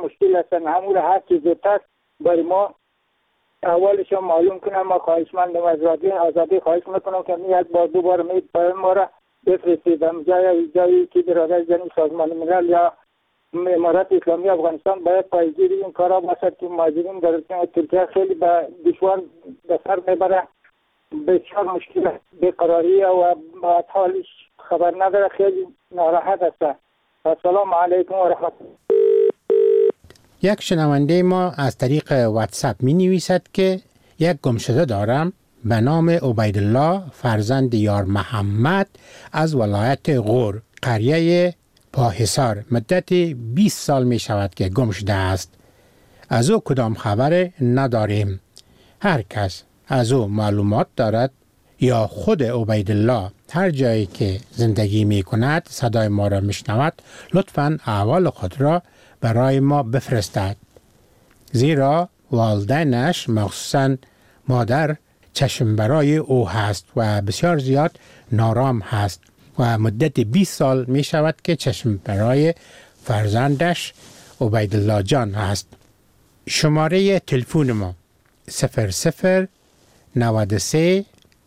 مشکل هستن، همون را هر چیز زودتر برای ما اولش معلوم کنم. ما خواهشمندم از رادیو آزادی خواهش میکنم که یک بار دو بار پیام ما را بفرستیدم جایی که برادر جنی سازمان ملل یا امارات اسلامی افغانستان باید پایگیر این کارا باشد که مهاجرین در ترکیه خیلی به دشوار به سر میبره، بسیار مشکل بیقراری و بعد حالش خبر نداره، خیلی ناراحت است. السلام علیکم و رحمت الله. یک شنونده ما از طریق واتساپ می نویسد که یک گمشده دارم به نام عبیدالله فرزند یار محمد از ولایت غور قریه پاحصار. مدت 20 سال می شود که گم شده است. از او کدام خبر نداریم. هر کس از او معلومات دارد یا خود عبیدالله هر جایی که زندگی می کند صدای ما را می شنود، لطفاً احوال خود را برای ما بفرستد، زیرا والدینش مخصوصاً مادر چشم برای او هست و بسیار زیاد نارام هست و مدت 20 سال می شود که چشم برای فرزندش عبیدالله جان هست. شماره تلفن ما 00 93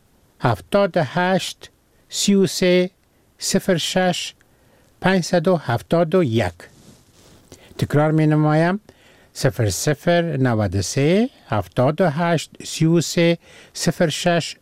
78 33 06 571. تکرار می نمایم 00 93 78 33 06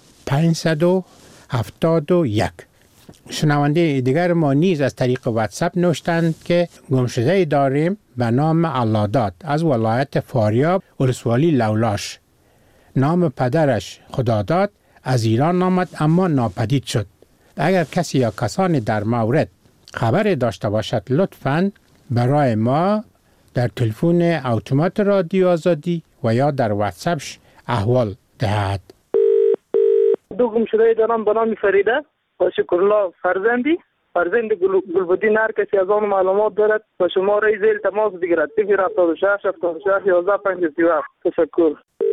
571. شنونده دیگر ما نیز از طریق واتساپ نوشتند که گمشده داریم به نام علادات از ولایت فاریاب ولسوالی لولاش. نام پدرش خداداد از ایران آمد اما ناپدید شد. اگر کسی یا کسانی در مورد خبر داشته باشد لطفاً برای ما در تلفن اتومات رادیو آزادی و یا در واتساپش احوال دهد. دو گمشده دارم به نام فریده و شکرالله فرزند گلبدین. هر کسی از آن معلومات دارد و شماره زیر تماس بگیرد 076 76 11 57. تشکر.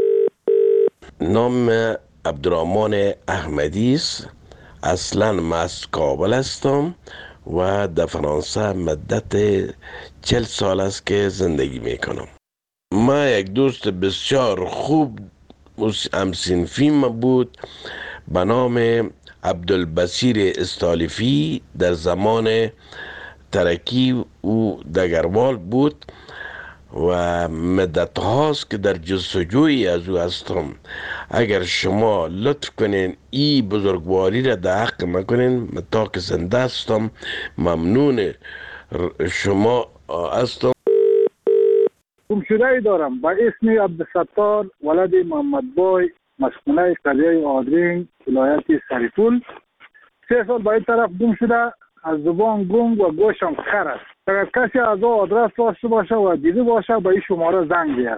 نام عبدالرحمن احمدی است. اصلا من از کابل هستم و در فرانسه مدت 40 سال است که زندگی میکنم. ما یک دوست بسیار خوب همسنفیم بود به نام عبدالبصیر استالیفی. در زمان ترکی او دگروال بود و مدت هاست که در جستجوی از او هستم. اگر شما لطف کنین این بزرگواری را در حق مکنین، تا که زنده هستم ممنون شما هستم. گمشده دارم با اسم عبدالستار ولد محمد بای، مسکونه قریه آدرین ولایت سرپول. 3 سال به این طرف گم شده، از زبان گم و گوشم خر است. اگر کسی از او آدرس داشته باشه و دیده باشه به این شماره زنگ بیاد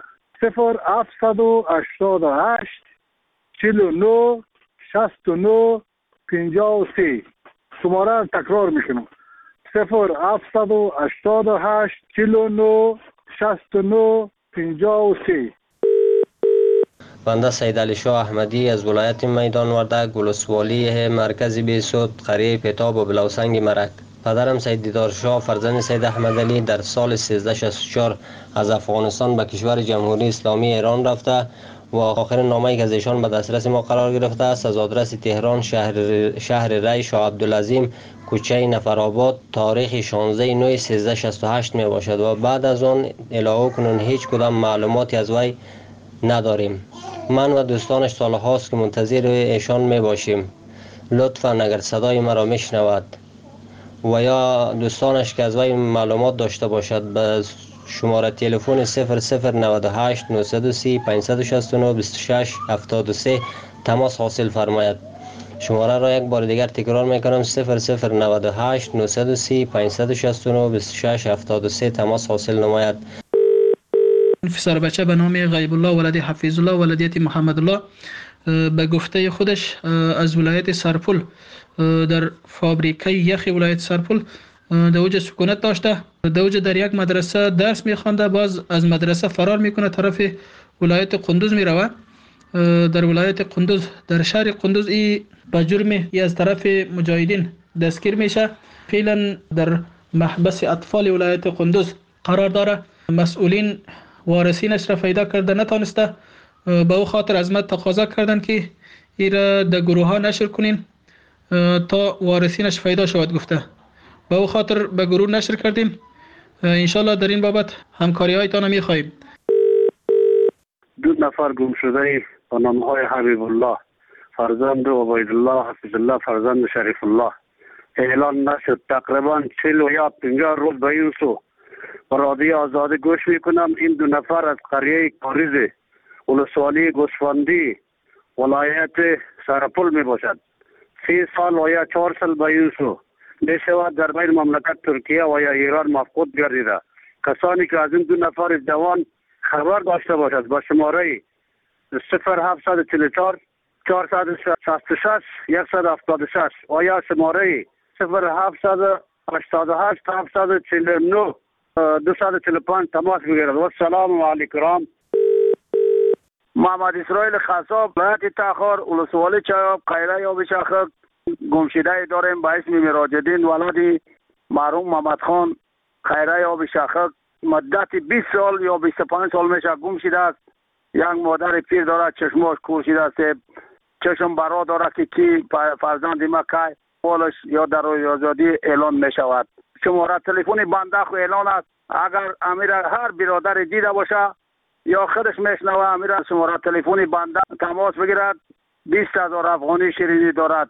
0788 49 69 53. شماره را تکرار میکنم 0788 49 69 53. بنده سید علی شاه احمدی از ولایت میدان وردک ولسوالی مرکز بیسود قریه پتاب و بلوسنگ مرک. پدرم سید دیدار شاه فرزند سید احمد علی در سال 1364 از افغانستان به کشور جمهوری اسلامی ایران رفته و آخرین نامه‌ای که از ایشان به دسترس ما قرار گرفته است از آدرس تهران شهر ری شاه عبدالعظیم کوچه نفرآباد تاریخ 16/9/1368 می باشد و بعد از آن الی کنون هیچ کدام معلوماتی از وی نداریم. من و دوستانش سالهاست که منتظر ایشان می باشیم. لطفاً اگر صدای مرا میشنود و یا دوستانش که از وی معلومات داشته باشد به شماره تلفن 0098 930 569 26 73 تماس حاصل فرماید. شماره را یک بار دیگر تکرار میکنم 0098 930 569 26 73 تماس حاصل نماید. انفسار بچه به نام غیب الله ولد حفیظ الله ولدیت محمد الله به گفته خودش از ولایت سرپل در فابریکه یخ ولایت سرپل در اوج سکونت داشته. در اوج در یک مدرسه درس میخوانده، باز از مدرسه فرار میکنه طرف ولایت قندوز میروه. در ولایت قندوز در شهر قندوز ای به جرم از طرف مجاهدین دستگیر میشه. فعلا در محبس اطفال ولایت قندوز قرار داره. مسئولین وارثینش را پیدا کرده نتانسته، به او خاطر از ما تقاضا کردند که این را در گروه ها نشر کنین تا وارثینش پیدا شود گفته. به او خاطر به گروه نشر کردیم. انشالله در این بابت همکاری هایتان را می‌خواهیم. 2 نفر گم شده با نام‌های حبیب الله فرزند عبید الله حفیظ الله فرزند شریف الله اعلان نشد. تقریبا 40 یا 50 روز به این سو رادیو آزادی گوش میکنم. این 2 نفر از قریه کاریز ولسوالی گوسفندی ولایت سرپل می باشد. 3 سال و یا 4 سال به این سو میشود در بین مملکت ترکیه و یا ایران مفقود گردیده. کسانی که از این 2 نفر جوان خبر داشته باشد با شماره 0744 466 176 و یا شماره 0788 749 245 تماس بگیرد. و السلام علیکم. محمد اسرائیل خصاب ولایت تاخر ولسوالی چایاب قیره یا بشاخک گمشده داریم به اسم میراجدین ولد مرحوم محمد خان قیره یا بشاخک مدت 20 سال یا 25 سال میشه گم شده است. یک مادر پیر دارد چشماش کور شده است، چشم برا دارد که کی فرزند ما که پولش یا در آزادی اعلان می شود. شماره تلفن بنده خو اعلان است. اگر امیر هر برادر دیده باشه یا خودش میشنوه امیر شماره تلفن بنده تماس بگیرد. 20,000 افغانی شیرینی دارد.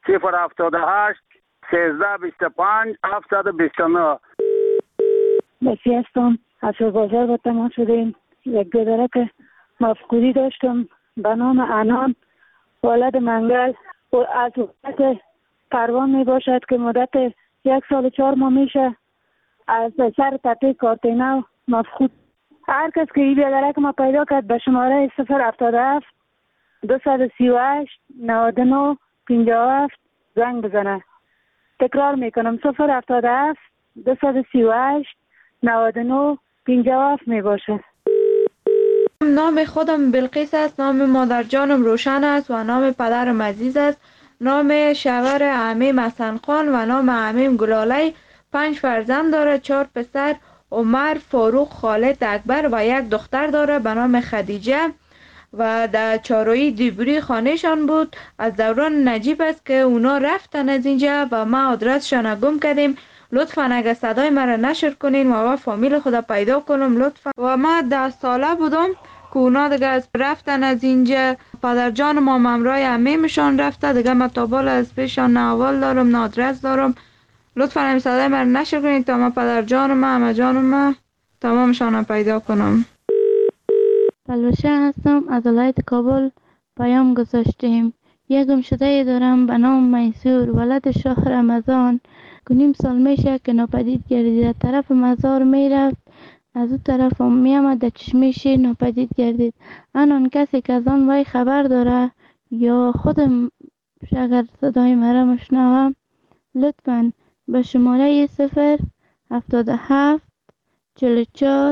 078 1325 729. بسی هستم. از بازار با تماس شدیم. یک دردرک مفقودی داشتم به نام انان ولد منگل و از وقت پروان می باشد که مدت 1 سال و 4 ماه میشه از سر تپه کارتینو مفقود. هر کس که این دردرک ما پیدا کرد به شماره 077 238 99 57 زنگ بزنه. تکرار میکنم 077 238 99 57 می باشه. نام خودم بلقیس است، نام مادر جانم روشن است و نام پدرم عزیز است. نام شوهر عمیم حسن خان و نام عمیم گلاله. 5 فرزند داره، 4 پسر عمر، فاروق، خالد، اکبر و 1 دختر داره به نام خدیجه و در چارویی دیبری خانهشان بود. از دوران نجیب است که اونا رفتن از اینجا و ما آدرسشان گم کردیم. لطفاً اگر صدای مرا نشر کنین و فامیل خدا پیدا کنم لطفاً. و ما 10 ساله بودم که اونا دیگه از رفتن از اینجا. پدر جان ما ممرای عمیمشان رفته دیگه. ما تا بالا از پیشان نه احوال دارم نه آدرس دارم. لطفاً این صدای مرا نشر کنین تا ما پدر جان ما عمه جان ما تمامشان پیدا کنم. بلوشه هستم، از ولایت کابل پیام گذاشتیم. یک گمشده دارم به نام میسور ولد شاه رمضان که 9 سال میشه که ناپدید گردید. طرف مزار میرفت از اون طرف هم میامد در چشمه شیر ناپدید گردید. آن کسی که از آن وی خبر داره یا خودم اگر صدای مرا مشنوم لطفاً به شماره 077 44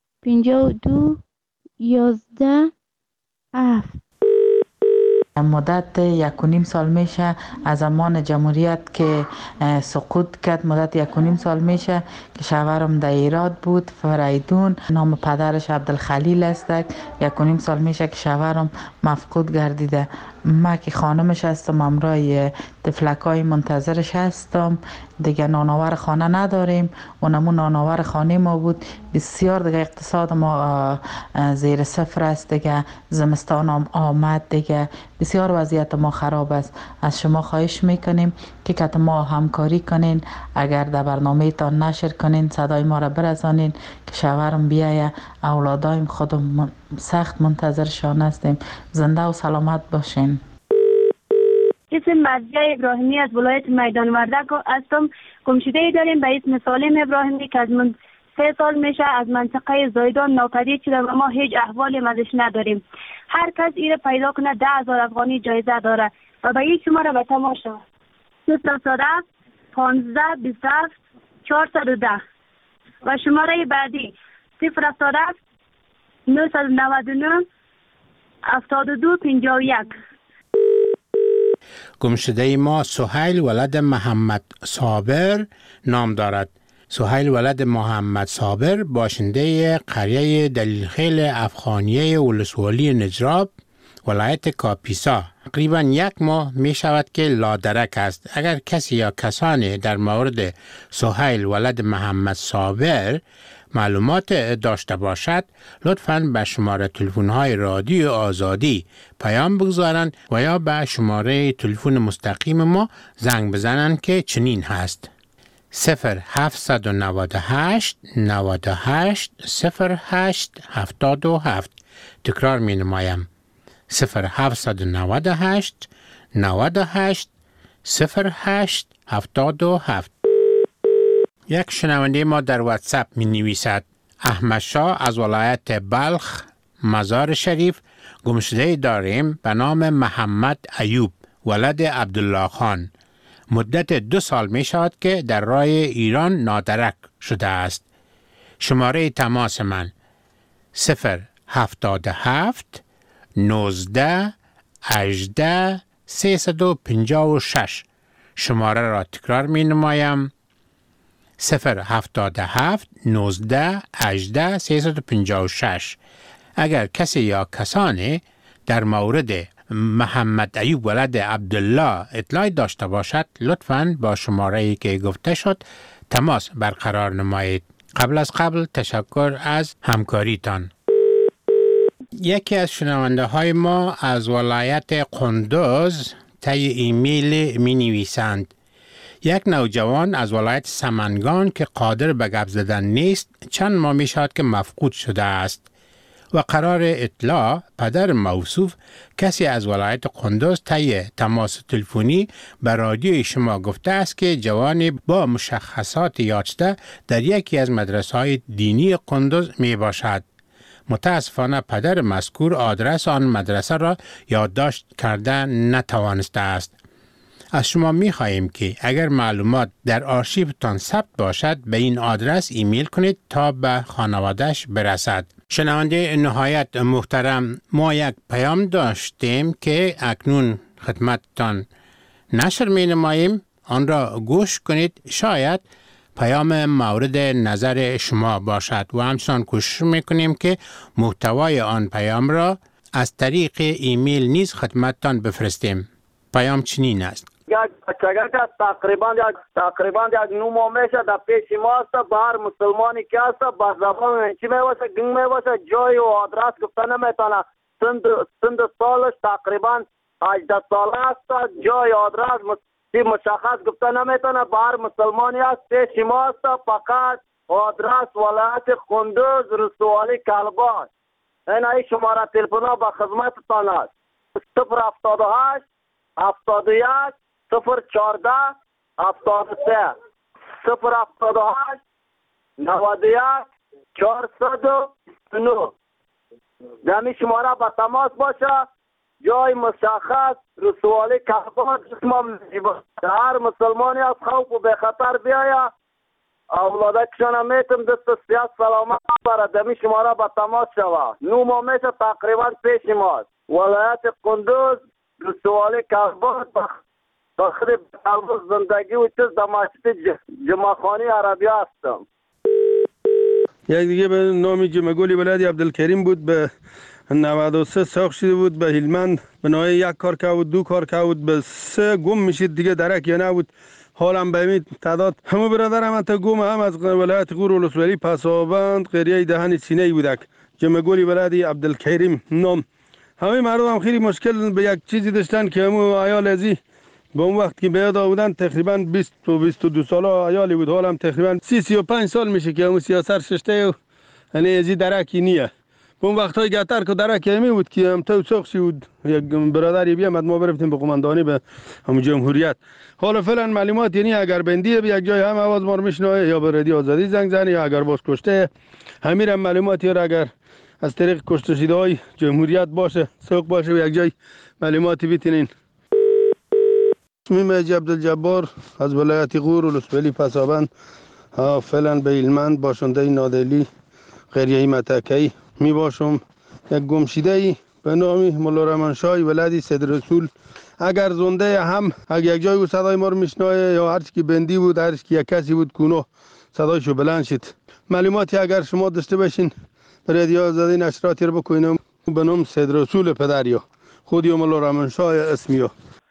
52 11 7. مدت 1.5 سال میشه از زمان جمهوریت که سقوط کرد. مدت 1.5 سال میشه که شوهرم در ایراد بود، فریدون. نام پدرش عبدالخلیل است. 1.5 سال میشه که شوهرم مفقود گردیده. ما که خانمش هستم امرای تفلکای منتظرش هستم. دیگه نانآور خانه نداریم. اونمون نانآور خانه ما بود. بسیار دیگه اقتصاد ما زیر صفر است. دیگه زمستان هم آمد دیگه بسیار وضعیت ما خراب است. از شما خواهش میکنیم که ما همکاری کنین. اگر در برنامه تان نشر کنین صدای ما را برسانین که شوهرم بیایه. اولادایم خودم سخت منتظرشان هستیم. زنده و سلامت باشین. اسم مرضیه ابراهیمی از ولایت میدان وردک هستم. گمشده داریم به اسم سالم ابراهیمی که از من 3 سال میشه از منطقه زایدان ناپدید شده و ما هیچ احوالی ازش نداریم. هر کس ایره پیدا کنه 10,000 افغانی جایزه داره و به این شماره به تماس شود 0 15 27 410 و شماره بعدی 0 999 72 51. گمشده ما سهیل ولد محمد صابر نام دارد. سهیل ولد محمد صابر باشنده قریه دلیلخیل افغانیه ولسوالی نجراب ولایت کاپیسا تقریبا 1 ماه می شود که لادرک است. اگر کسی یا کسانی در مورد سهیل ولد محمد صابر معلومات داشته باشد لطفاً به شماره تلفن‌های رادیو آزادی پیام بگذارند و یا به شماره تلفن مستقیم ما زنگ بزنند که چنین هست 0798 98 08 77. تکرار می نمایم 0798 98 08 77. یک شنونده ما در واتساپ می نویسد احمد شاه از ولایت بلخ مزار شریف گمشده داریم به نام محمد ایوب ولد عبدالله خان. مدت 2 سال می شود که در راه ایران نادرک شده است. شماره تماس من 077 19 18 356. شماره را تکرار می نمایم 077 19 18 356. اگر کسی یا کسانی در مورد محمد ایوب ولد عبدالله اطلاعی داشته باشد لطفاً با شماره‌ای که گفته شد تماس برقرار نمایید. قبل تشکر از همکاریتان. یکی از شنونده های ما از ولایت قندوز طی ایمیل می نویسند یک نوجوان از ولایت سمنگان که قادر به گپ زدن نیست چند ماه می شود که مفقود شده است و قرار اطلاع پدر موصوف کسی از ولایت قندوز طی تماس تلفنی به رادیوی شما گفته است که جوانی با مشخصات یافته در یکی از مدرسه‌های دینی قندوز می باشد. متاسفانه پدر مذکور آدرس آن مدرسه را یادداشت کرده نتوانسته است. از شما می خواهیم که اگر معلومات در آرشیوتان ثبت باشد به این آدرس ایمیل کنید تا به خانواده‌اش برسد. شنونده نهایت محترم، ما یک پیام داشتیم که اکنون خدمتتان نشر می نماییم. آن را گوش کنید، شاید پیام مورد نظر شما باشد و همچنان کوشش میکنیم که محتوای آن پیام را از طریق ایمیل نیز خدمتتان بفرستیم. پیام چنین است: یک بچگه که تقریبا یک 9 ماه میشه در پیش ما است. به هر مسلمانی که است به زبان چی میواسه گنگ میواسه جای و آدرس گفته نمیتونه. سند سالش تقریبا 18 ساله است. جای آدرس مشخص گفته نمیتونه. به هر مسلمانی است پیش ما است. فقط آدرس ولایت قندوز رسوالی کلبان. این شماره تلفن به خدمتتان است: 078 71 014 73 078 91 409. دمی شماره به تماس باشه. جای مشخص رسوالی کلبان. هر مسلمانی از خوف و به خطر بیاید اولاده کشان میتم دست سیاست سلامت برد. دمی شماره به تماس شود. 9 ماه میشه تقریبا پیش ماست. ولایت قندوز رسوالی کلبان. داخل قلب زندگی و چیز در مسجد جمعخانی عربی هستم. یک دیگه به نام جمعگولی ولادی عبدالکریم بود. به 93 ساخت شده بود. به هلمند به نوعی 1 کار که بود 2 کار که بود به 3 گم میشید دیگه درک یا نبود. حالم به این تعداد همه برادرم انتا گم هم از ولایت غور ولسوالی پسابند قریه دهن سینه بودک. جمعگولی ولادی عبدالکریم نام. همه مردم هم خیلی مشکل به یک چیزی داشتن که همون عیال ازی به اون وقت که بیاد آودن تقریبا 20 و 22 ساله عیالی بود. حالم تقریبا 30-35 سال میشه که همون سیاست ششته و یعنی ازی درکی نیه. به اون وقت های گتر که درکی همی بود که هم تو ساخشی بود. یک برادری بیامد ما برفتیم به قماندانی به همون جمهوریت. حالا فعلا معلومات یعنی اگر بندیه به یک جای هم آواز ما رو میشنوه یا به رادیو آزادی زنگ زنی یا اگر باز کشته همین معلوماتی را اگر از طریق کشته شده های جمهوریت باشه سوق باشه و یک جای معلوماتی بیتینین. اسمیم عبدالجبار از ولایت غور ولسوالی پسابند فعلا به هلمند باشنده نادلی قریه متکی می باشم. یک گمشیده ای به نام مولا رحمانشاه ولدی سید رسول اگر زنده هم اگر یک جای او صدای ما رو میشنوه یا هر چی که بندی بود هر چی که یک کسی بود کونو صدایشو بلند شد. معلوماتی اگر شما داشته باشین رادیو آزادی نشراتی رو بکنیم به نام سید رسول پدریا خودی مولا رحمانشاه اسمیو.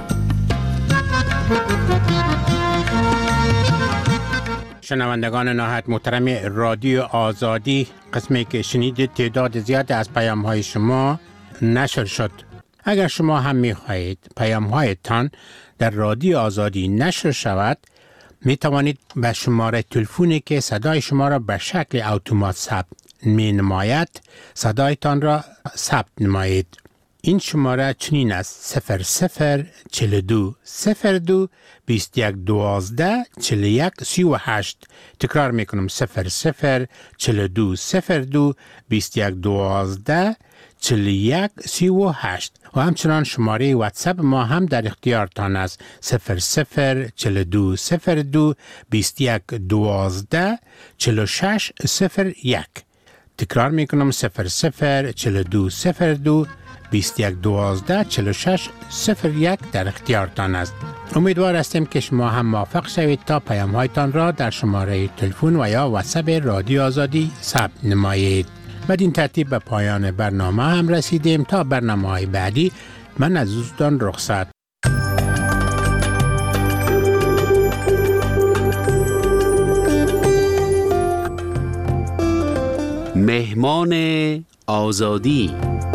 شنوندگان نهایت محترم رادیو آزادی، قسمی که شنیدید تعداد زیاد از پیام‌های شما نشر شد. اگر شما هم می‌خواهید پیام‌هایتان در رادیو آزادی نشر شود، می توانید به شماره تلفنی که صدای شما را به شکل اتومات ثبت می نماید صدایتان را ثبت نمایید. این شماره چنین است: 0042 02 21 12 41 38. تکرار می کنم: 0042 02 21 12 41 38. و همچنان شماره واتساپ ما هم در اختیارتان است: 0042 02 21 12 46 01. تکرار می کنم: 0042 02 21 12 46 01 در اختیارتان است. امیدوار هستیم که شما هم موفق شوید تا پیام‌هایتان را در شماره تلفن و یا واتساپ رادیو آزادی ثبت نمایید. بدین ترتیب به پایان برنامه هم رسیدیم. تا برنامه‌های بعدی من از دوستان رخصت. مهمان آزادی.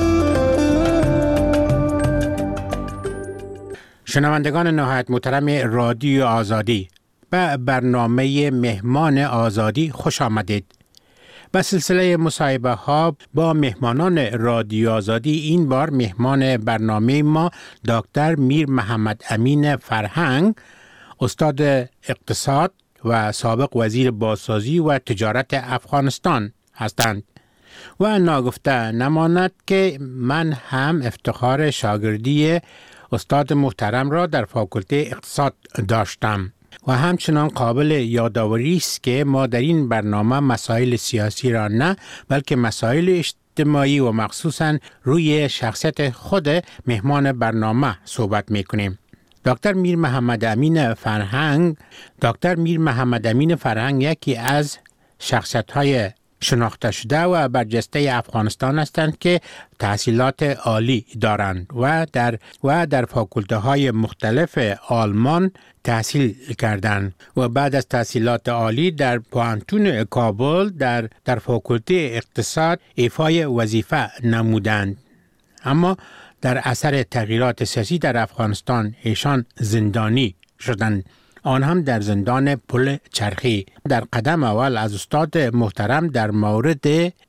شنوندگان نهایت محترم رادیو آزادی، به برنامه مهمان آزادی خوش آمدید. به سلسله مصاحبه ها با مهمانان رادیو آزادی، این بار مهمان برنامه ما دکتر میر محمد امین فرهنگ، استاد اقتصاد و سابق وزیر بازسازی و تجارت افغانستان هستند. و ناگفته نماند که من هم افتخار شاگردی استاد محترم را در فاکولته اقتصاد داشتم و همچنان قابل یادآوری است که ما در این برنامه مسائل سیاسی را نه بلکه مسائل اجتماعی و مخصوصاً روی شخصیت خود مهمان برنامه صحبت می‌کنیم. دکتر میر محمد امین فرهنگ یکی از شخصیت‌های شناخته شده و برجسته افغانستان هستند که تحصیلات عالی دارند و در فاکولته های مختلف آلمان تحصیل کردند و بعد از تحصیلات عالی در پوهنتون کابل در فاکولته اقتصاد ایفای وظیفه نمودند. اما در اثر تغییرات سیاسی در افغانستان ایشان زندانی شدند، آن هم در زندان پل چرخی. در قدم اول از استاد محترم در مورد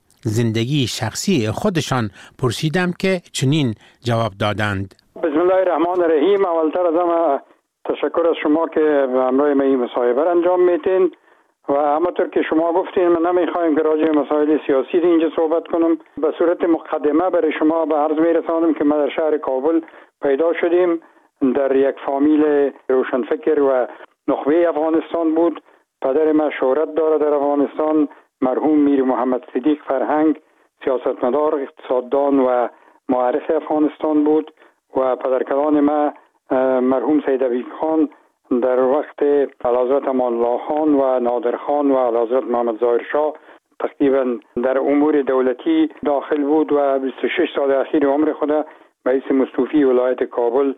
زندگی شخصی خودشان پرسیدم که چنین جواب دادند: بسم الله الرحمن الرحیم. اولتر از همه تشکر از شما که به همراه ما این مصاحبه را انجام میتین و همونطور که شما گفتین من نمیخوایم که راجع به مسائل سیاسی اینجا صحبت کنم. به صورت مقدمه برای شما به عرض میرسانم که ما در شهر کابل پیدا شدیم. در یک فامیل روشنفکر و نخبه افغانستان بود. پدر من شهرت داره در افغانستان، مرحوم میر محمد صدیق فرهنگ، سیاستمدار، اقتصاددان و معرف افغانستان بود و پدرکلان من مرحوم سید عبید خان در وقت اعلیحضرت امان الله خان و نادر خان و اعلیحضرت محمد ظاهر شاه تقریبا در امور دولتی داخل بود و 26 سال اخیر عمر خود رئیس مستوفی ولایت کابل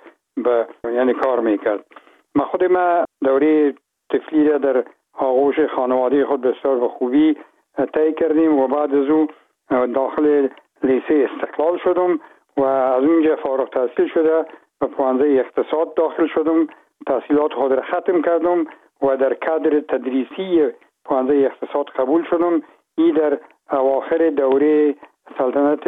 یعنی کار میکرد. من خود دوره طفلی را در آغوش خانواده خود بسیار به خوبی طی کردیم و بعد از او داخل لیسه استقلال شدم و از اونجا فارغ تحصیل شده و پوانزه اقتصاد داخل شدم. تحصیلات خود را ختم کردم و در کادر تدریسی پوانزه اقتصاد قبول شدم. این در اواخر دوره سلطنت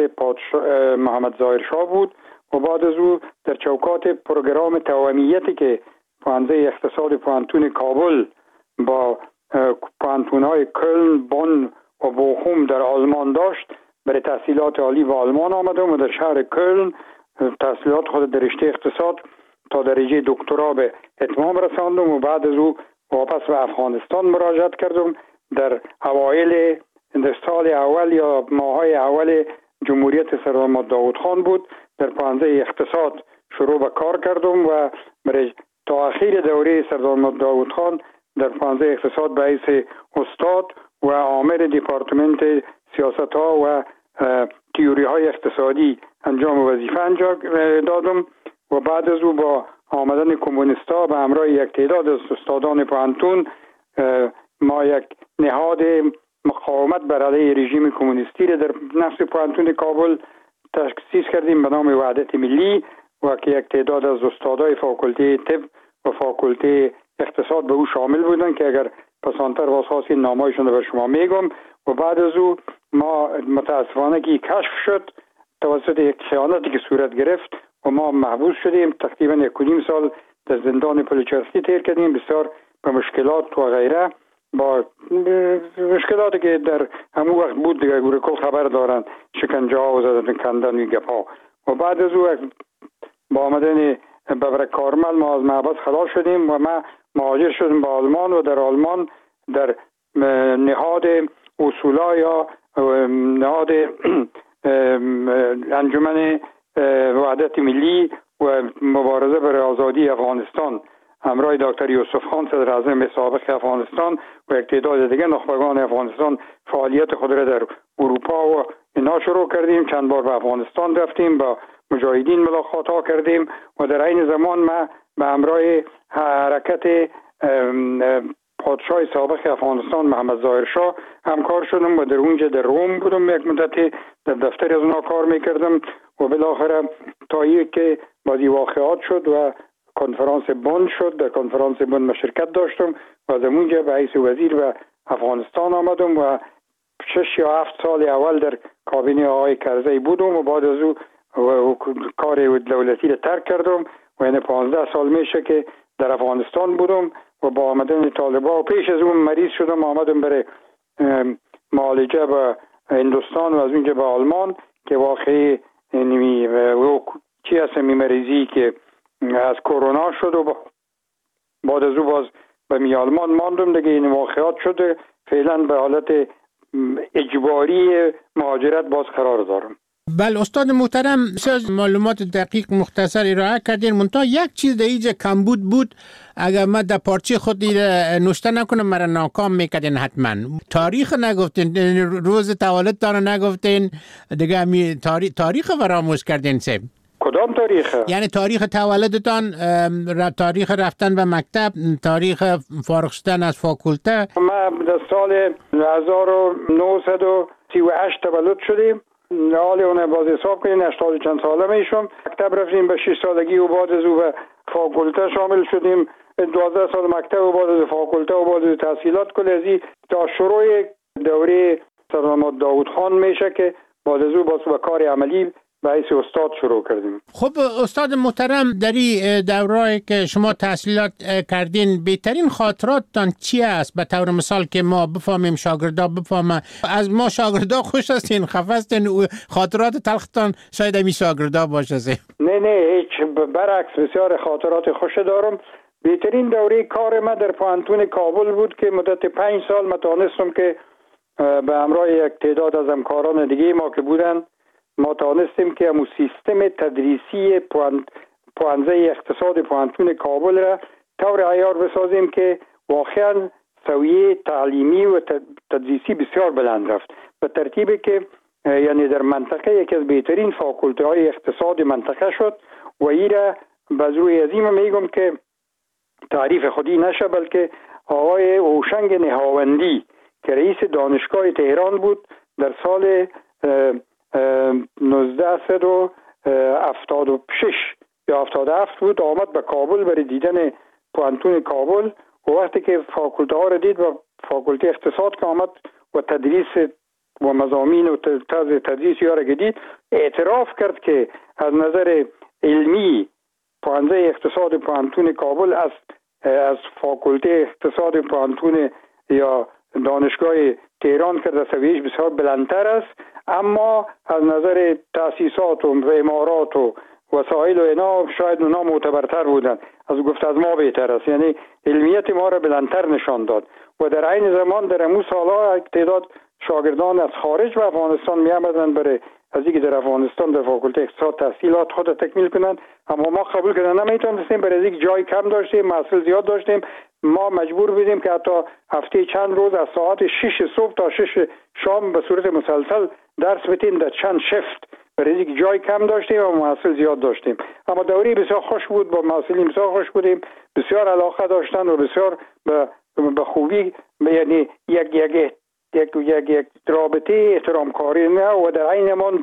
محمد ظاهر شاه بود و بعد از او در چوکات پروگرام توأمیتی که پوانزه اقتصاد پوهنتون کابل با پوهنتون‌های کلن، بون و بوخوم در آلمان داشت، برای تحصیلات عالی به آلمان آمدم و در شهر کلن تحصیلات خود در رشته اقتصاد تا درجه دکترا به اتمام رساندم و بعد از او واپس به افغانستان مراجعت کردم. در اوایل سال اول یا ماهای اول جمهوریت سردار محمد داود خان بود. در پوهنځی اقتصاد شروع به کار کردم و برای تا اخیر دوره سردار محمد داود خان در پانزه اقتصاد به حیث استاد و عامل دیپارتمنت سیاست ها و تیوری های اقتصادی انجام وظیفه انجام دادم و بعد از او با آمدن کمونیستا به همراه یک تعداد از استادان پوهنتون ما یک نهاد مقاومت بر علیه رژیم کمونیستی را در نفس پوهنتون کابل تأسیس کردیم به نام وحدت ملی و که یک تعداد از استادای فاکولته طب و فاکولته اقتصاد به او شامل بودند که اگر پسانتر واسخواستین نامایشون رو به شما میگم. و بعد از او ما متاسفانه که کشف شد توسط یک خیانتی که صورت گرفت و ما محبوس شدیم. تقریبا 1.5 سال در زندان پلچرخی تیر کردیم، بسیار به مشکلات و غیره، با مشکلاتی که در همون وقت بود دیگه گورکل خبر دارن، شکنجه ها و زدن کندن و گپا. و بعد از او با آمدن ببرک کارمل ما از محبس خلاص شدیم و ما مهاجر شدیم به آلمان و در آلمان در نهاد اصولا یا نهاد انجمن وحدت ملی و مبارزه برای آزادی افغانستان همراه دکتر یوسف خان صدر اعظم سابق افغانستان و یک تعداد دیگه نخبگان افغانستان فعالیت خود را در اروپا و اینا شروع کردیم. چند بار به افغانستان رفتیم، با مجاهدین ملاقات ها کردیم و در این زمان ما به همراه حرکت پادشاه سابق افغانستان محمد ظاهر شاه همکار شدم و در اونجا در روم بودم، یک مدتی در دفتر از اونا کار میکردم و بالاخره تا که بعضی واقعات شد و کنفرانس بن شد. در کنفرانس بن ما شرکت داشتم و از اونجا به حیث وزیر به افغانستان آمدم و 6 یا 7 سال اول در کابینه آقای کرزی بودم و بعد از او کار دولتی را ترک کردم و یعنی 15 سال میشه که در افغانستان بودم و با آمدن طالبان و پیش از اون مریض شدم، آمدم برای معالجه به هندوستان و از اونجا به آلمان که واقعی چی هست مریضی که از کرونا شد و بعد از او باز به آلمان ماندم دیگه. این واقعات شده، فعلا به حالت اجباری مهاجرت باز قرار دارم. بله استاد محترم، معلومات دقیق مختصر ارائه کردین، منتها یک چیز در اینجا کمبود بود، اگر من در پارچه خودی نوشته نکنم مرا ناکام میکردین حتما. تاریخ نگفتین، روز تولدتان نگفتین دیگه، تاریخ فراموش کردین. سه کدام تاریخ؟ یعنی تاریخ تولدتان، تاریخ رفتن به مکتب، تاریخ فارغ شدن از فاکولته. ما در سال 1938 تولد شدیم، حالی اونه باز حساب کنین 80 چند ساله میشم. مکتب رفتیم به 6 سالگی و بعد از او به فاکولته شامل شدیم، 12 سال مکتب و بعد از فاکولته و بعد از تحصیلات کلیزی تا شروع دوره سردار داود خان میشه که بعد از او باز به کار عملی به حیث استاد شروع کردیم. خب استاد محترم، در این دوره‌ای که شما تحصیلات کردین بهترین خاطراتتان چی است؟ به طور مثال که ما بفهمیم، شاگردا بفهمن. از ما شاگردا خوش هستین، خفه هستین، خاطرات تلختان شاید همین شاگردا باشه. نه هیچ، برعکس بسیار خاطرات خوش دارم. بهترین دوره کار ما در پوهنتون کابل بود که مدت 5 سال ما توانستم که به همراه یک تعداد از همکاران دیگه ما که بودن، ما توانستیم که همون سیستم تدریسی پوهنځی اقتصاد پوهنتون کابل را طور عیار بسازیم که واقعا سویه تعلیمی و تدریسی بسیار بلند رفت، به ترتیبی که یعنی در منطقه یکی از بهترین فاکولته های اقتصاد منطقه شد و این را باز روی عظیم میگم که تعریف خودی نشه، بلکه آقای اوشنگ نهاوندی که رئیس دانشگاه تهران بود در سال 1976 یا 77 بود، آمد به کابل برای دیدن پوهنتون کابل و وقتی که فاکولته ها را دید و فاکولته اقتصاد که آمد و تدریس و مضامین و طرز تدریس ها را دید، اعتراف کرد که از نظر علمی پوهنځی اقتصاد پوهنتون کابل از فاکولته اقتصاد پوهنتون یا دانشگاه تهران که در سویه‌اش بسیار بلندتر است، اما از نظر تأسیسات و امارات و وسایل و اینا شاید اونا معتبرتر بودن، از گفت از ما بهتر است، یعنی علمیت ما را بلندتر نشان داد. و در عین زمان در امو سالها تعداد شاگردان از خارج به افغانستان می آمدند برای از اینکه در افغانستان در فاکولته اقتصاد تحصیلات خود تکمیل کنند، اما ما قبول کردن نمیتونستیم، برای اینکه جای کم داشتیم، محصول زیاد داشتیم، ما مجبور بودیم که حتی هفته چند روز از ساعت 6 صبح تا 6 شام به صورت مسلسل درس بدیم در چند شفت، برای اینکه جای کم داشتیم و محصل زیاد داشتیم. اما دوره بسیار خوش بود، با محصلین بسیار خوش بودیم، بسیار علاقه داشتن و بسیار به خوبی، یعنی یک رابطه احترام کاری نه و در عین زمان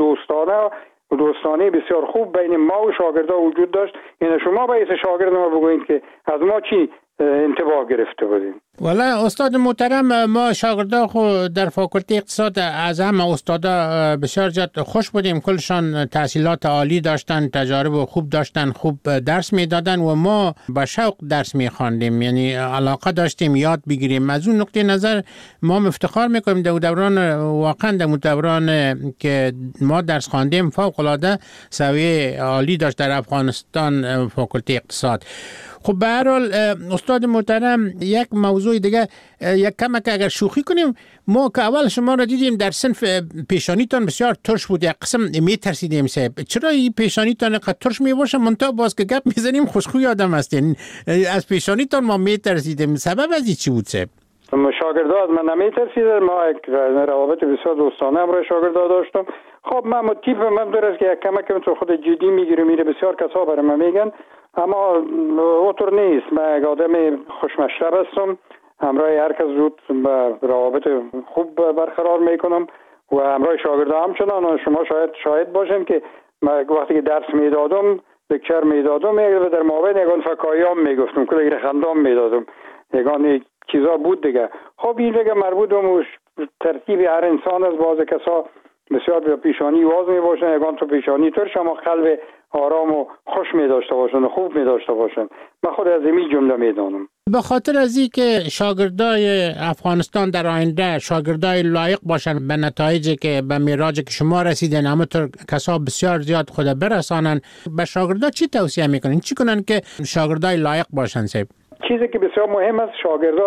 دوستانه بسیار خوب بین ما و شاگردا وجود داشت. یعنی شما باید شاگرد ما بگویید که از ما چی انتباه گرفته بودیم. والا استاد محترم، ما شاگردا خود در فاکولته اقتصاد از همه استادا بسیار زیاد خوش بودیم. کلشان تحصیلات عالی داشتن، تجارب خوب داشتن، خوب درس میدادن و ما با شوق درس میخواندیم، یعنی علاقه داشتیم یاد بگیریم. از اون نقطه نظر ما افتخار میکنیم در دوران، واقعا در دوران که ما درس خواندیم فوق العاده سویه عالی داشت در افغانستان فاکولته اقتصاد. خب به هر حال استاد محترم، یک موضوع دیگه یک کمک اگر شوخی کنیم، ما که اول شما را دیدیم در صنف پیشانیتان بسیار ترش بود، یک قسم میترسیدیم صاحب. چرا این پیشانیتان قد ترش میباشه؟ منتها باز که گپ میزنیم خوشخوی آدم هستین، از پیشانیتان ما میترسیدیم. سبب از این چی بود صاحب؟ شاگردا از من نمیترسیدن، ما یک روابط بسیار دوستانه هم شاگردا داشتم. خب من تیپ من درست که یک کمک تو خود جدی میگیرم، میره بسیار کسا برای من میگن، اما اوتر نیست. من یک آدم خوشمشرب هستم، همراه هر کس زود روابط خوب برقرار میکنم و همراه شاگردا همچنان. و شما شاهد باشین که من وقتی که درس میدادم، لکچر میدادم، در مابین یگان فکایام میگفتم، کلی خندام میدادم، یگان چیزا بود دیگه. خب این دیگه مربوط به ترتیب هر انسان است. بعض کسا بسیار به پیشانی واز می باشن، یگان تو پیشانی ترش اما قلب آرام و خوش می داشته باشن و خوب می داشته باشن. من خود از این جمله می دانم. به خاطر از این که شاگردای افغانستان در آینده شاگردای لایق باشن به نتایجی که به میراجی که شما رسیدن، همونطور کسا بسیار زیاد خود برسانن، به شاگردا چی توصیه میکنین؟ چی کنن که شاگردای لایق باشن صاحب؟ چیزی که بسیار مهم است، شاگردا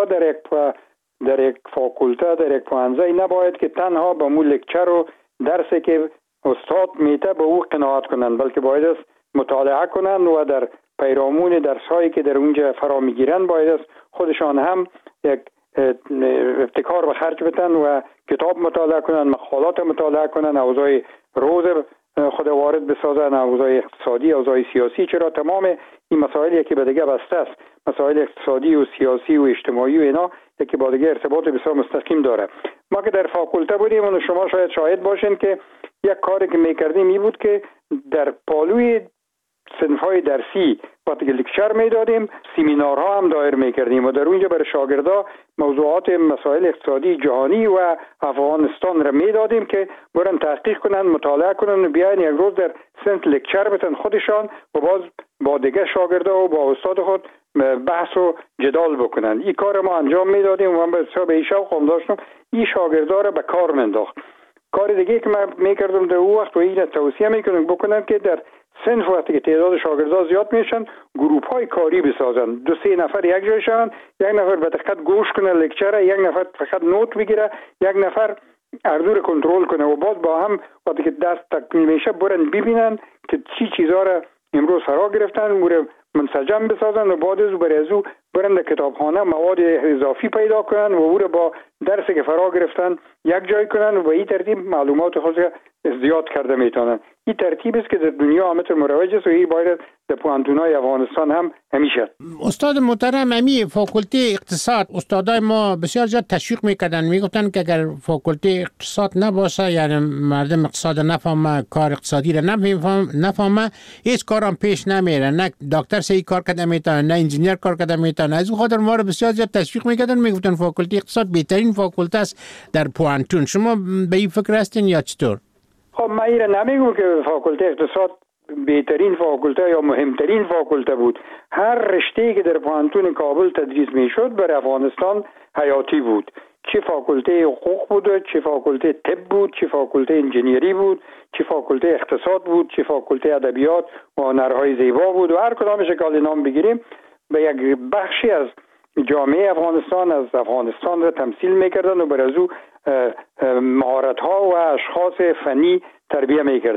در یک فاکولته، در یک پوهنځی نباید که تنها به مو لکچر و درسی که استاد میته به او قناعت کنند، بلکه باید است مطالعه کنند و در پیرامون درس‌هایی که در اونجا فرا میگیرند باید است خودشان هم یک ابتکار به خرج بدن و کتاب مطالعه کنند، مقالات مطالعه کنند، اوضاع روز خود وارد بسازن، اوضاع اقتصادی، اوضاع سیاسی. چرا تمام این مسائلی که به دیگه بسته است، مسائل اقتصادی و سیاسی و اجتماعی و اینا که با دیگه ارتباط بسیار مستقیم داره. ما که در فاکولته بودیم و شما شاهد باشین که یک کاری که میکردیم این بود که در پالوی صنف‌های درسی وقتی که لکچر میدادیم، سمینارها هم دایر میکردیم و در اونجا برای شاگردا موضوعات مسائل اقتصادی جهانی و افغانستان را میدادیم که برن تحقیق کنن، مطالعه کنن و بیاین یک روز در صنف لکچر بتن خودشان و باز با دیگه شاگردا و با استاد خود بحث و جدال بکنن. این کار ما انجام میدادیم و من بسیار به این شوق داشتم این شاگردا را به کار مینداخت. کار دیگه که من میکردم در اون وقت و این توصیه میکنم بکنم که در صنف وقتی که تعداد شاگردا زیاد میشن، گروپ های کاری بسازن، 2-3 نفر یک جای شن، یک نفر به دقت گوش کنه لکچر، یک نفر فقط نوت بگیره، یک نفر اردور کنترل کنه و باز با هم وقتی که درس تکمیل میشه برن ببینن که چی چیزا را امروز فرا گرفتن، مورد منسجم بسازن و بعد از او برن در کتابخانه مواد اضافی پیدا کنن و او را با درسی که فرا گرفتن یک جای کنن و این ترتیب معلومات خود زیاد کرده میتونن. این ترتیب است که در دنیا همه مروج است و این باید در پوهنتون‌های افغانستان هم همیشه. استاد محترم، امی فاکولته اقتصاد استادای ما بسیار زیاد تشویق میکردن، میگفتن که اگر فاکولته اقتصاد نباشه، یعنی مردم اقتصاد نفهمه، کار اقتصادی را نفهمه، هیچ کارم پیش نمیره، نه دکتر صحیح کار کرده میتونه، نه انجینیر کار کرده میتونه. از اون خاطر ما رو بسیار زیاد تشویق میکردن، میگفتن فاکولته اقتصاد بهترین فاکولته است در پوهنتون. شما به این فکر هستین یا چطور؟ خب من این نمیگم که فاکولته اقتصاد بهترین فاکولته یا مهمترین فاکولته بود. هر رشته‌ای که در پوهنتون کابل تدریس میشد برای افغانستان حیاتی بود. چه فاکولته حقوق بود، چه فاکولته طب بود، چه فاکولته انجینیری بود، چه فاکولته اقتصاد بود، چه فاکولته ادبیات و هنرهای زیبا بود و هر کدامش که نام بگیریم به یک بخشی از جامعه افغانستان از افغانستان را تمثیل میکردن و بر از او مهارت ها و اشخاص فنی تربیه میکردن.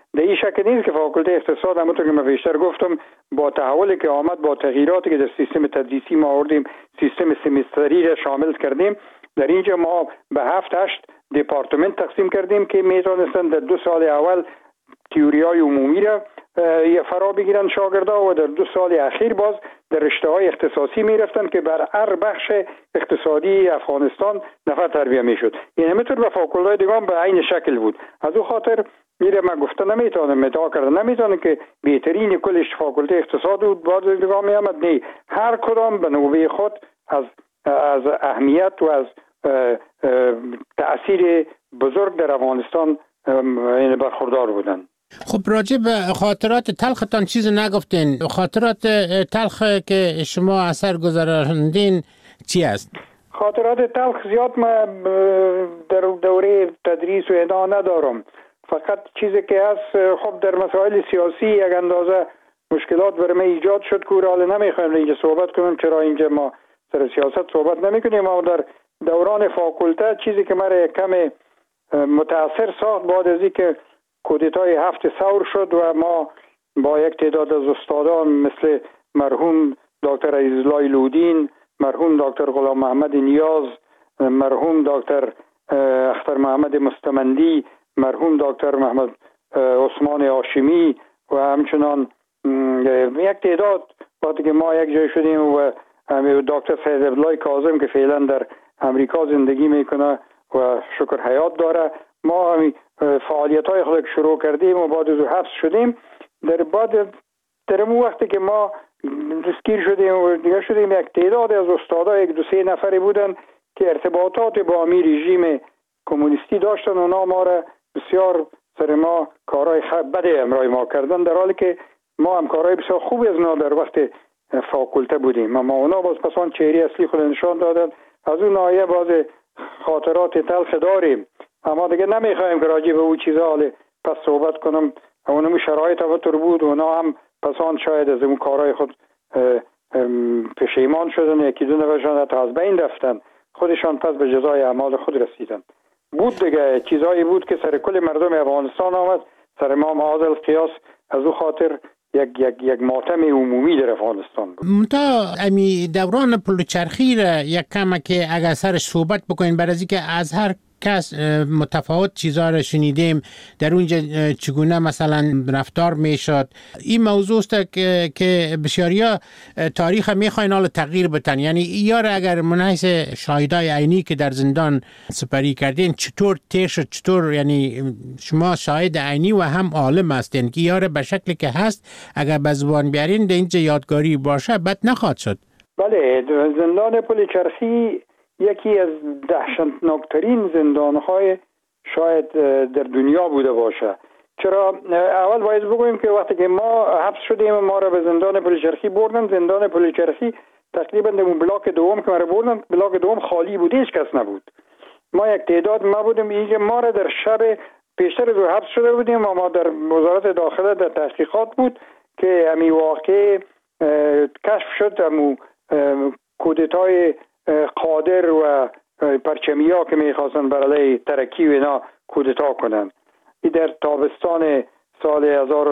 در این شکل نیست که فاکولته اقتصاد همونطور که من بیشتر گفتم با تحولی که آمد، با تغییراتی که در سیستم تدریسی ما آوردیم، سیستم سمستری را شامل کردیم، در اینجا ما به 7-8 دپارتمنت تقسیم کردیم که میتونستن در 2 سال اول تئوری‌های عمومی را فرا بگیرن شاگردا و در 2 سال اخیر باز در رشته‌های اختصاصی میرفتن که بر هر بخش اقتصادی افغانستان نفر تربیه میشد. این همینطور به فاکولته دیگه به عین شکل بود. از او خاطر میره من گفته نمیتونم مدعا کردن نمیتونم که بهترین کلش فاکولته اقتصاد بود باز دیگه میامد. نه، هر کدام به نوبه خود از اهمیت و از تأثیر بزرگ در افغانستان برخوردار بودن. خب راجع به خاطرات تلختان چیز نگفتین. خاطرات تلخ که شما اثر گذراندین چی است؟ خاطرات تلخ زیاد ما در دوره تدریس و اینا ندارم. فقط چیزی که هست، خب در مسائل سیاسی یک اندازه مشکلات برای من ایجاد شد که حالا نمیخوایم اینجا صحبت کنم، چرا اینجا ما سر سیاست صحبت نمیکنیم. اما در دوران فاکولته چیزی که مرا کم متاثر ساخت بعد از اینکه کودتای 7 ثور شد و ما با یک تعداد از استادان مثل مرحوم دکتر عزیزالله لودین، مرحوم دکتر غلام محمد نیاز، مرحوم دکتر اختر محمد مستمندی، مرحوم دکتر محمد عثمان هاشمی و همچنان یک تعداد وقتی که ما یک جای شدیم و دکتر سید عبدالله کاظم که فعلا در امریکا زندگی میکنه و شکر حیات داره، ما فعالیت های خود شروع کردیم و بعد از حبس شدیم. در اون وقتی که ما دستگیر شدیم و دیگه شدیم، یک تعداد از استادا 1-2-3 نفری بودن که ارتباطات با امی رژیم کمونیستی داشتن و ما را بسیار سر ما کارهای بده امرای ما کردن، در حالی که ما هم کارهای بسیار خوبی از اونا در وقت فاکولته بودیم. اما اونا باز پسان چهره اصلی خود نشان دادن. از اون ناحیه باز خاطرات تلخ داریم، اما دیگه نمیخوایم که راجع به او چیزا حالا پس صحبت کنم. اونم شرایط همونطور بود و اونا هم پسان شاید از اون کارهای خود پشیمان شدن، 1-2 نفرشان حتی از بین رفتن، خودشان پس به جزای اعمال خود رسیدن. بود دیگه چیزایی بود که سر کل مردم افغانستان آمد، سر ما معاذ القیاس. از او خاطر یک ماتم عمومی در افغانستان بود. منتها امی دوران پلوچرخی را یک کم که اگر سرش صحبت بکنین، برای از اینکه از هر کس متفاوت چیزا را شنیدیم در اونجا چگونه مثلا رفتار میشد. این موضوع است که بسیاریا تاریخ میخواین حالا تغییر بتن. یعنی یار اگر منحیث شاهدای عینی که در زندان سپری کردین چطور تیر شد، چطور یعنی شما شاهد عینی و هم عالم هستین که یار به شکلی که هست اگر به زبان بیارین در اینجا یادگاری باشه بد نخواهد شد. بله، زندان پلوچرخی یکی از دهشتناکترین زندانهای شاید در دنیا بوده باشه. چرا؟ اول باید بگویم که وقتی که ما حبس شدیم ما را به زندان پلوچرخی بردن. زندان پلوچرخی تقریبا در بلاک دوم که ما را بردن، بلاک دوم خالی بود، هیچ کس نبود. ما یک تعداد ما بودیم. اینجا ما را در شب پیشتر از حبس شده بودیم و ما در وزارت داخله در تحقیقات بود که امی واقع کشف شد، امو کودتای قادر و پرچمیا که میخواستن برای ترکی و اینا کودتا کنن. این در تابستان سال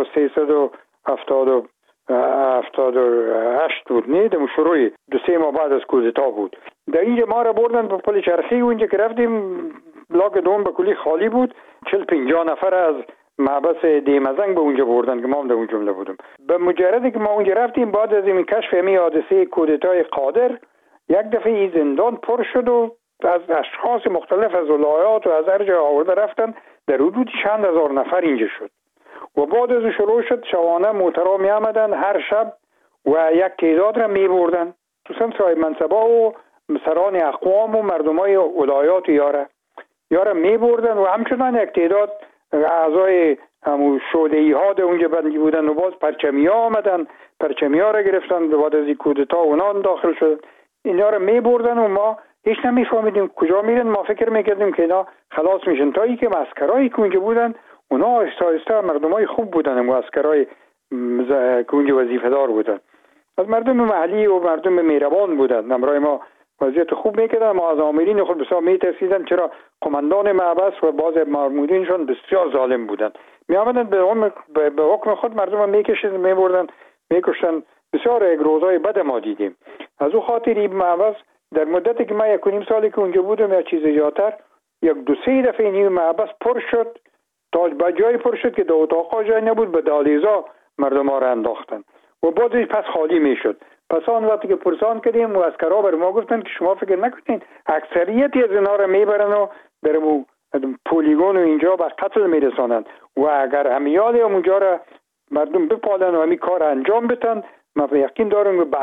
1378 بود، نه در شروع 2-3 ماه بعد از کودتا بود. در اینجا ما را بردن به پلوچرخی و اینجا که رفتیم بلاک دوم به کلی خالی بود. 40-50 نفر از محبس دیمزنگ به اونجا بردن که ما هم در اون جمله بودم. به مجردی که ما اونجا رفتیم بعد از این کشف امی حادثه کودتای قادر، یک دفعه این زندان پر شد و از اشخاص مختلف از ولایات و از هر جا آورده رفتن. در حدود چند هزار نفر اینجا شد و بعد از شروع شد شبانه موترها می آمدن هر شب و یک تعداد را می بردن، خصوصا صاحب منصبا و سران اقوام و مردمای ولایات یاره می بردن و همچنان یک تعداد اعضای همون شوده‌ای ها در اونجا بندی بودن و باز پرچمی ها آمدن، پرچمی ها را گرفتن. بعد از این کودتا اونا داخل شد، اینا را می بردن و ما هیچ نمیفهمیدیم کجا میرن. ما فکر میکردیم که اینا خلاص میشن، تا اینکه عسکرایی که اونجا بودن اونا آهسته آهسته مردمای خوب بودن، عسکرای که اونجا وظیفه دار بودن، از مردم محلی و مردم مهربان بودن، همراه ما وضعیت خوب میکردن. ما از آمرین خود بسیار میترسیدن، چرا قماندان معبس و بعض مامورینشون بسیار ظالم بودن. میآمدن به حکم خود مردم میکشیدن، میبردن میکشتن. بسیار روزای بد ما دیدیم. از او خاطر این معبس در مدتی که من 1.5 سالی که اونجا بودم یا چیز زیادتر، 1-2-3 دفعه این معبس پر شد، تا به جای پر شد که در اتاقا جای نبود، به دالیزا مردم ها را انداختن و بعدش پس خالی میشد. پس آن وقتی که پرسان کردیم و اسکرها بر ما گفتن که شما فکر نکنید اکثریتی از اینا را میبرن و در پولیگون و اینجا به قتل میرسانند و اگر همیال اونجا را مردم بپالن و همی کار انجام بدن، ما یقین دارم که به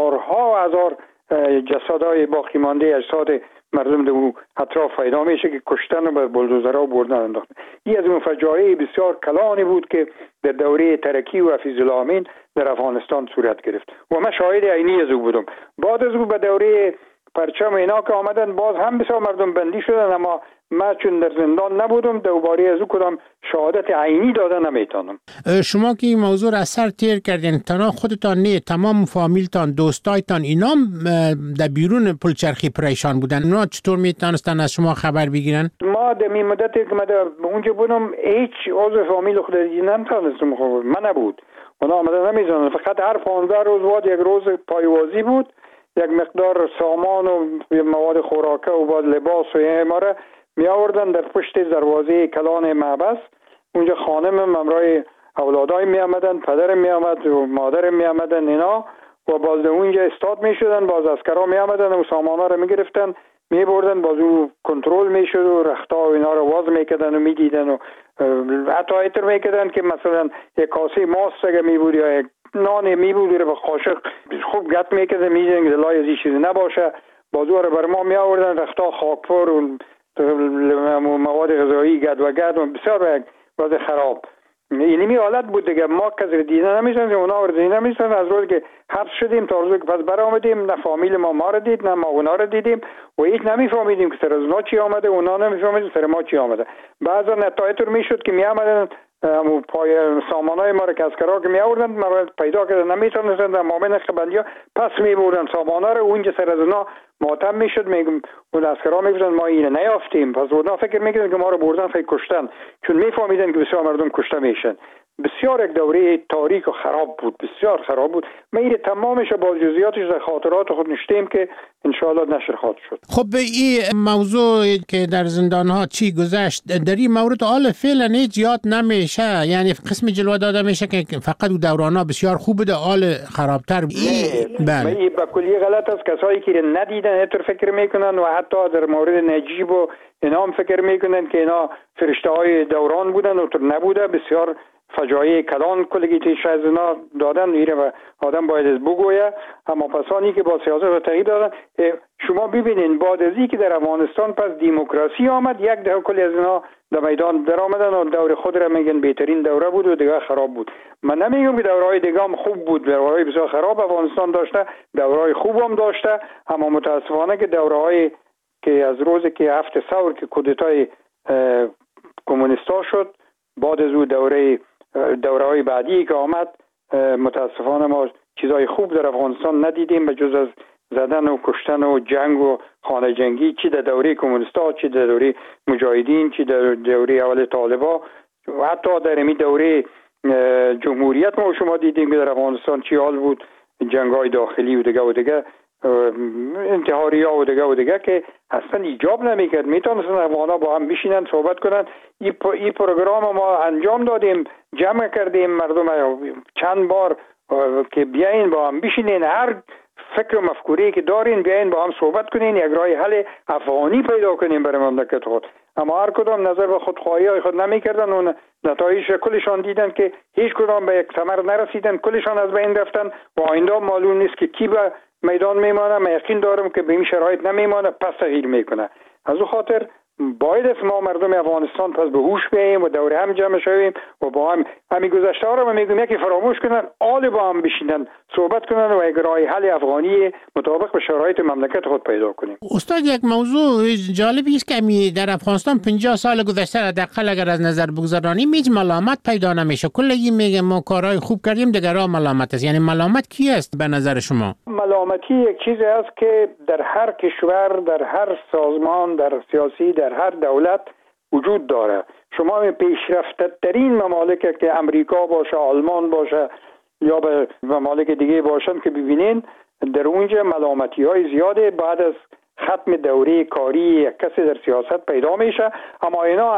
هزار جسدهای باقی مانده اجساد مردم در اطراف پیدا میشه که کشتن و به بلدوزرها بردن انداختن. این از اون فجایع بسیار کلانی بود که در دوره ترکی و حفیظ الله امین در افغانستان صورت گرفت و من شاهد عینی از او بودم. بعد از او به دوره پرچم اینا که آمدن باز هم بسیار مردم بندی شدن، اما من چون در زندان نبودم دوباره از او کدام شهادت عینی دادن نمیتونم. شما که این موضوع را سر تیر کردین، تنها خودتان نه، تمام فامیلتان، دوستایتان اینا در بیرون پلچرخی پریشان بودن، اونا چطور میتونستن از شما خبر بگیرن؟ ما در این مدتی که من اونجا بودم هیچ عضو فامیل خود نمیتونستم خبر من نبود. اونا آمدن نمیزنن، فقط هر 15 روز بعد یک روز پایوازی بود، یک مقدار سامان و مواد خوراکه و بعد لباس و ایماره می آوردن در پشت دروازه کلان معبس. اونجا خانمم همراه اولادای می آمدن، پدرم می آمد و مادرم می آمدن اینا و باز اونجا استاد می شدن، باز اسکرها می آمدن و سامانا رو می گرفتن می بردن، باز او کنترل می شد و رختا و اینا رو واز می کردن و می دیدن و حتی ایتر می کردن که مثلا یک کاسه ماست اگه می بود یا یک نان می بود رو به قاشق خوب گت می کردن، می دیدن که دلای از این چیزی نباشه، باز او رو بر ما می آوردن، رختا خاکفور و مواد غذایی گد و بسیار وضع خراب. اینمی حالت بود دیگه. ما کسی دیدن نمیشن، اونا رو دیدن نمیشن. از روز که حبس شدیم تا روز که پس برآمدیم، نه فامیل ما رو دید نه ما اونا رو دیدیم و هیچ نمیفهمیدیم که سر از اونا چی آمده، اونا نمیفهمیدیم سر ما چی آمده. بعضا نتایتر میشد که میآمدن پای سامانای ما رو که اسکرها که می آوردن ما پیدا کردن نمیتونستن در مامن خبندی ها پس می بردن سامانا رو، اونجا سر از اونا ماتم میشد. میگم اون اسکرها میگفتن ما اینو نیافتیم، پس اونا فکر میکردن که ما رو بردن خیلی کشتن، چون میفهمیدن که بسیار مردم کشته میشن. بسیار یک دوره تاریک و خراب بود، بسیار خراب بود. ما این تمامش با جزئیاتش در خاطرات خود نشتیم که انشاءالله نشر خواهد شد. خب این موضوع که در زندان ها چی گذشت، در این مورد حال فعلا هیچ یاد نمیشه، یعنی قسم جلوه داده میشه که فقط دوران ها بسیار خوب بوده، حال خرابتر. بله به کلی غلط است. کسایی که ندیدن اینطور فکر میکنن و حتی در مورد نجیب و اینا هم فکر میکنن که اینا فرشته های دوران بودن و نبوده. بسیار فجایع کلان کلگی تیش از اینا دادن، ایره آدم باید از بگویه. اما پسانی که با سیاست و تغییر دادن، شما ببینین بعد از اینکه در افغانستان پس دموکراسی آمد، یک ده کلی از اینا در میدان در آمدن و دور خود را میگن بهترین دوره بود و دیگه خراب بود. من نمیگم که دورهای دیگه هم خوب بود، دورهای بسیار خراب افغانستان داشته، دورهای خوب هم داشته، اما متاسفانه که دورهای که از روزی که هفت ثور که کودتای کمونیستا شد، بعد از او دوره‌های بعدی که آمد، متاسفانه ما چیزای خوب در افغانستان ندیدیم به جز از زدن و کشتن و جنگ و خانه جنگی، چی در دوره کمونیستا، چی در دوره مجاهدین، چی در دوره اول طالبا و حتی در این دوره جمهوریت ما شما دیدیم که در افغانستان چی حال بود، جنگ‌های داخلی و دیگه انتحاری‌ها و دیگه که اصلا ایجاب نمیکرد. میتونستن افغانا با هم بشینن صحبت کنن. این پروگرام ما انجام دادیم، جمع کردیم مردم چند بار که بیاین با هم بشینین، هر فکر و مفکوری که دارین بیاین با هم صحبت کنین، یک راه حل افغانی پیدا کنین برای مملکت خود. اما هر کدام نظر به خودخواهی های خود نمیکردن و نتایج کلشان دیدن که هیچ کدام به یک ثمر نرسیدن، کلشان از بین رفتن و آینده معلوم نیست که کی به میدان میمانه. من یقین دارم که به این شرایط نمیمانه، پس تغییر میکنه. از او خاطر باید است ما مردم افغانستان پس به هوش بیاییم و دور هم جمع شویم و با هم همین گذشته ها رو میگم یکی فراموش کنن، آل با هم بشینن صحبت کنن و یک راه حل افغانی مطابق به شرایط مملکت خود پیدا کنیم. استاد یک موضوع جالبی است که در افغانستان 50 سال گذشته حداقل اگر از نظر بگذرانیم هیچ ملامت پیدا نمیشه. کلی میگه ما کارهای خوب کردیم، دیگرها ملامت است. یعنی ملامت کی است به نظر شما؟ ملامتی یک چیزی است که در هر کشور، در هر سازمان، در سیاسی، در هر دولت وجود داره. شما پیشرفته ترین ممالک که امریکا باشه، آلمان باشه یا به ممالک دیگه باشن که ببینین در اونجا ملامتی های زیاده بعد از ختم دوره کاری یک کسی در سیاست پیدا میشه، اما اینا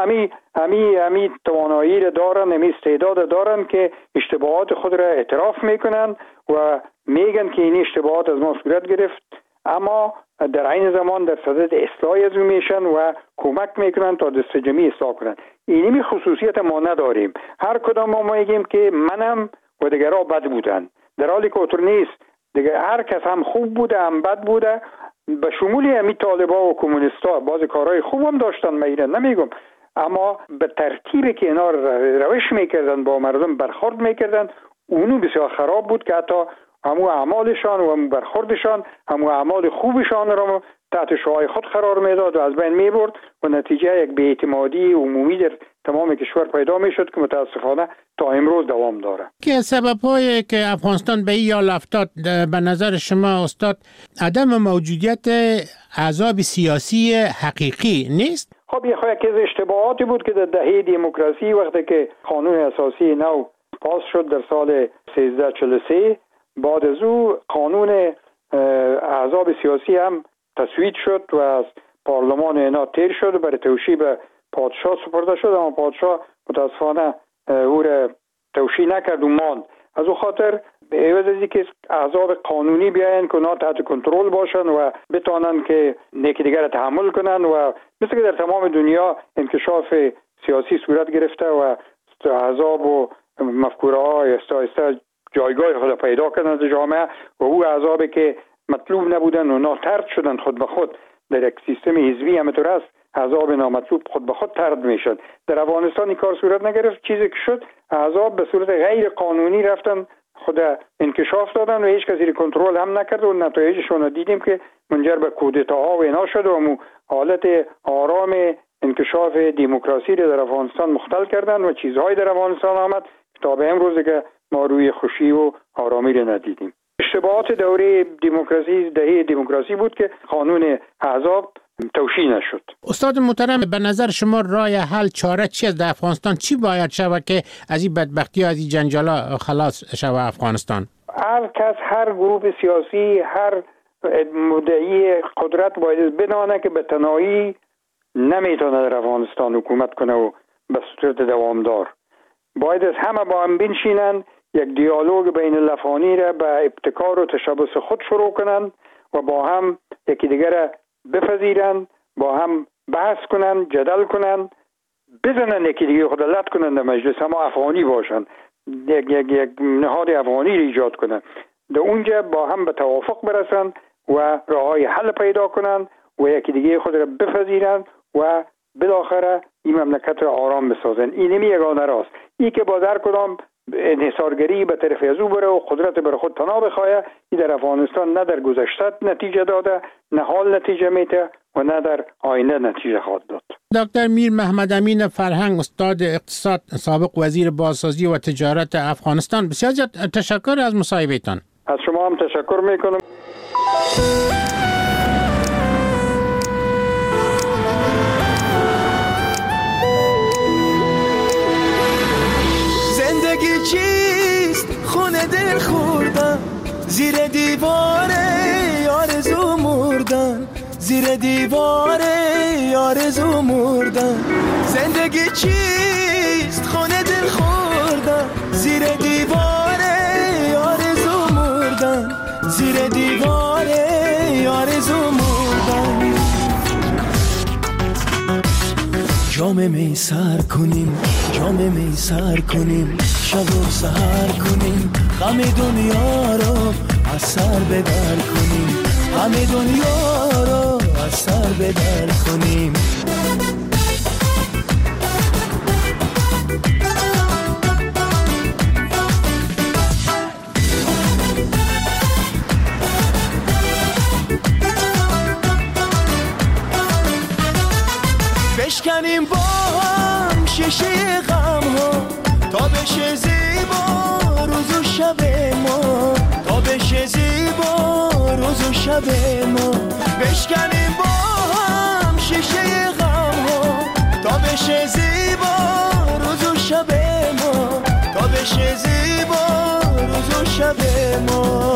همی توانایی را دارن، همی استعداد دارن که اشتباهات خود را اعتراف میکنن و میگن که این اشتباهات از ما صورت گرفت، اما در عین زمان در صدد اصلاح از میشن و کمک میکنن تا دست جمعی اصلاح کنن. اینمی خصوصیت ما نداریم. هر کدام ما میگیم که منم و دیگرها بد بودن، در حالی که اونطور نیست. دیگه هر کس هم خوب بوده هم بد بوده، به شمولی همی طالبا و کمونیستا بعضی کارهای خوب هم داشتن، نمیگم، اما به ترتیبی که اینا روش میکردن با مردم برخورد میکردن اونو بسیار خراب بود که حتی همو اعمالشان و همو برخوردشان همو اعمال خوبشان را تحت شعاع خود قرار میداد و از بین میبرد و نتیجه یک بی‌اعتمادی عمومی در تمام کشور پیدا میشد که متاسفانه تا امروز دوام داره. که سبب‌هایی که افغانستان به این حال افتاد به نظر شما استاد عدم موجودیت احزاب سیاسی حقیقی نیست؟ خب یه خواهی که اشتباهاتی بود که در دهه دموکراسی وقتی که قانون اساسی نو پاس شد در سال 1343 بعد از او قانون احزاب سیاسی هم تصویب شد و از پارلمان اینا تیر شد و برای توشیح به پادشاه سپرده شد، اما پادشاه متاسفانه او را توشیح نکرد و ماند. از او خاطر به عوض از اینکه احزاب قانونی بیاین که اونا تحت کنترل باشن و بتانن که یکی دیگر را تحمل کنن و مثل که در تمام دنیا انکشاف سیاسی صورت گرفته و احزاب و مفکوره های آهسته جایگاه خود پیدا کردن در جامعه و او احزابی که مطلوب نبودن و طرد شدن خود به خود در یک سیستم حزبی همینطور است، احزاب نامطلوب خود به خود طرد میشن. در افغانستان این کار صورت نگرفت. چیزی که شد احزاب به صورت غیر قانونی رفتن خود انکشاف دادن و هیچ کسی کنترل هم نکرد و نتایجشون رو دیدیم که منجر به کودتاها و اینا شد و حالت آرام انکشاف دموکراسی رو در افغانستان مختل کردن و چیزهایی در افغانستان آمد تا به امروز که ما روی خوشی و آرامی رو ندیدیم. اشتباهات دوره دموکراسی دهه دموکراسی بود که قانون احزاب توشیح نشد. استاد محترم به نظر شما راه حل چاره چی است در افغانستان؟ چی باید شود که از این بدبختی از این جنجالا خلاص شود افغانستان؟ هر کس، هر گروه سیاسی، هر مدعی قدرت باید بدانه که به تنهایی نمیتونه در افغانستان حکومت کنه و به صورت دوامدار. باید از همه با هم بنشینن، یک دیالوگ بین الافغانی را به ابتکار و تشبث خود شروع کنن و با هم یکی دیگر را بپذیرن، با هم بحث کنن، جدل کنن، بزنن یکی دیگر خود لط کنن در مجلس، اما افغانی باشن، یک نهاد افغانی را ایجاد کنن، در اونجا با هم به توافق برسن و راههای حل پیدا کنن و یکی دیگر خود را بپذیرن و بالاخره این مملکت را آرام بسازن. اینمی یگانه راست. این که با در کدام انحصارگری به طرف از او بره و قدرت بر خود پناه بخواه، این در افغانستان نه در گذشته نتیجه داده، نه حال نتیجه میده و نه در آینده نتیجه خواهد داد. دکتر میر محمد امین فرهنگ، استاد اقتصاد، سابق وزیر بازسازی و تجارت افغانستان، بسیار تشکر از مصاحبهتان. از شما هم تشکر میکنم. چیست خونه دل خوردن زیر دیوار آرزو مردن، زیر دیوار آرزو مردن. زندگی چیست خونه دل خوردن زیر دیوار آرزو مردن، زیر دیوار آرزو مردن. جام می سر کنیم، جام می سر کنیم، شب و سحر کنیم، غم دنیا رو از سر بدر کنیم، غم دنیا رو از سر بدر کنیم. شب ما، بشکنیم با هم شیشه غم ها تا بشه زیبا روز و شب ما، تا بشه زیبا روز و شب ما.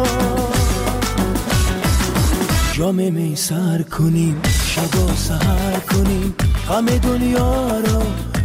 جام می سر کنیم، شب و سحر کنیم، غم دنیا رو